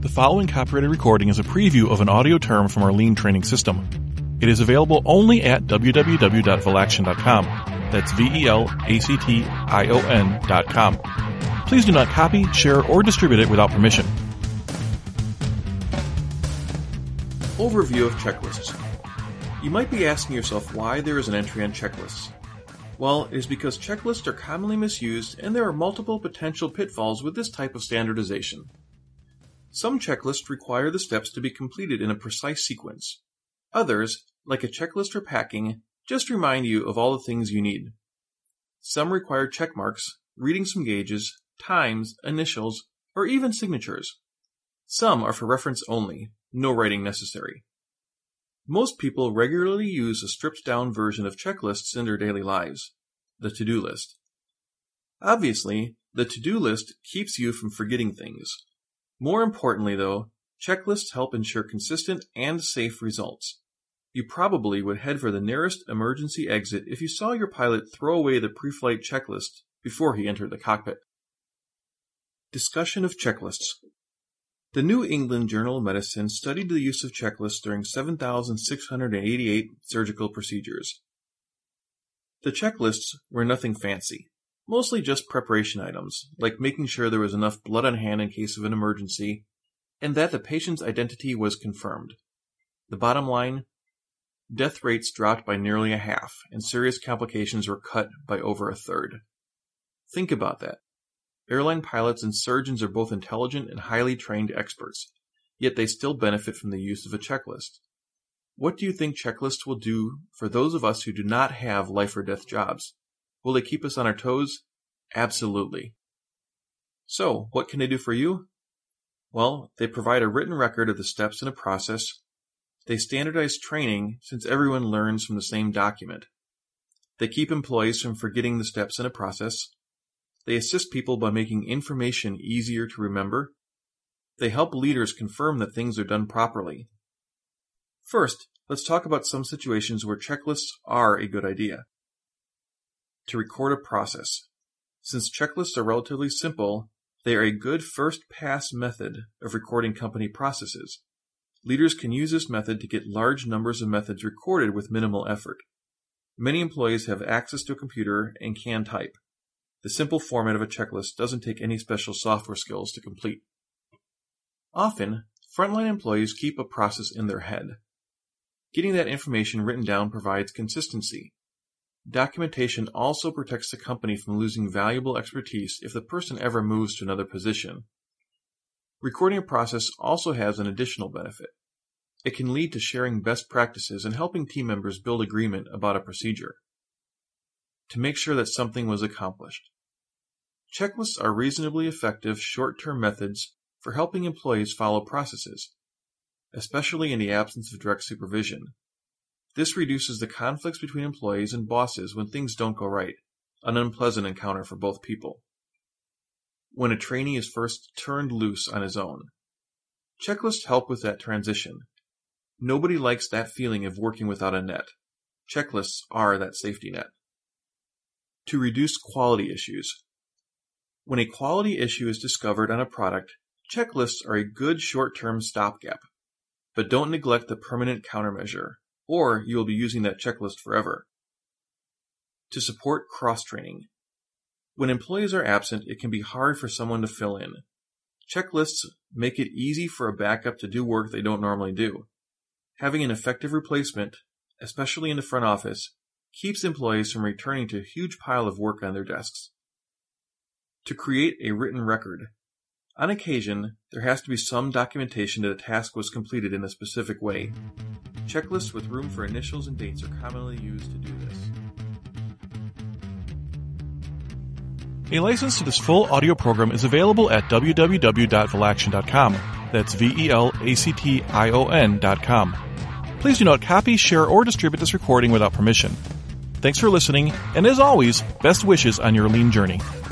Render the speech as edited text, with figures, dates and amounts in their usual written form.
The following copyrighted recording is a preview of an audio term from our Lean training system. It is available only at www.velaction.com. That's VELACTION.com. Please do not copy, share, or distribute it without permission. Overview of checklists. You might be asking yourself why there is an entry on checklists. Well, it is because checklists are commonly misused and there are multiple potential pitfalls with this type of standardization. Some checklists require the steps to be completed in a precise sequence. Others, like a checklist for packing, just remind you of all the things you need. Some require check marks, reading some gauges, times, initials, or even signatures. Some are for reference only, no writing necessary. Most people regularly use a stripped-down version of checklists in their daily lives, the to-do list. Obviously, the to-do list keeps you from forgetting things. More importantly, though, checklists help ensure consistent and safe results. You probably would head for the nearest emergency exit if you saw your pilot throw away the pre-flight checklist before he entered the cockpit. Discussion of checklists. The New England Journal of Medicine studied the use of checklists during 7,688 surgical procedures. The checklists were nothing fancy, mostly just preparation items, like making sure there was enough blood on hand in case of an emergency, and that the patient's identity was confirmed. The bottom line? Death rates dropped by nearly a half, and serious complications were cut by over a third. Think about that. Airline pilots and surgeons are both intelligent and highly trained experts, yet they still benefit from the use of a checklist. What do you think checklists will do for those of us who do not have life or death jobs? Will they keep us on our toes? Absolutely. So, what can they do for you? Well, they provide a written record of the steps in a process. They standardize training since everyone learns from the same document. They keep employees from forgetting the steps in a process. They assist people by making information easier to remember. They help leaders confirm that things are done properly. First, let's talk about some situations where checklists are a good idea. To record a process. Since checklists are relatively simple, they are a good first-pass method of recording company processes. Leaders can use this method to get large numbers of methods recorded with minimal effort. Many employees have access to a computer and can type. The simple format of a checklist doesn't take any special software skills to complete. Often, frontline employees keep a process in their head. Getting that information written down provides consistency. Documentation also protects the company from losing valuable expertise if the person ever moves to another position. Recording a process also has an additional benefit. It can lead to sharing best practices and helping team members build agreement about a procedure. To make sure that something was accomplished. Checklists are reasonably effective short-term methods for helping employees follow processes, especially in the absence of direct supervision. This reduces the conflicts between employees and bosses when things don't go right, an unpleasant encounter for both people. When a trainee is first turned loose on his own. Checklists help with that transition. Nobody likes that feeling of working without a net. Checklists are that safety net. To reduce quality issues. When a quality issue is discovered on a product, checklists are a good short-term stopgap. But don't neglect the permanent countermeasure, or you will be using that checklist forever. To support cross-training. When employees are absent, it can be hard for someone to fill in. Checklists make it easy for a backup to do work they don't normally do. Having an effective replacement, especially in the front office, keeps employees from returning to a huge pile of work on their desks. To create a written record. On occasion, there has to be some documentation that a task was completed in a specific way. Checklists with room for initials and dates are commonly used to do this. A license to this full audio program is available at www.velaction.com. That's VELACTION.com. Please do not copy, share, or distribute this recording without permission. Thanks for listening, and as always, best wishes on your Lean journey.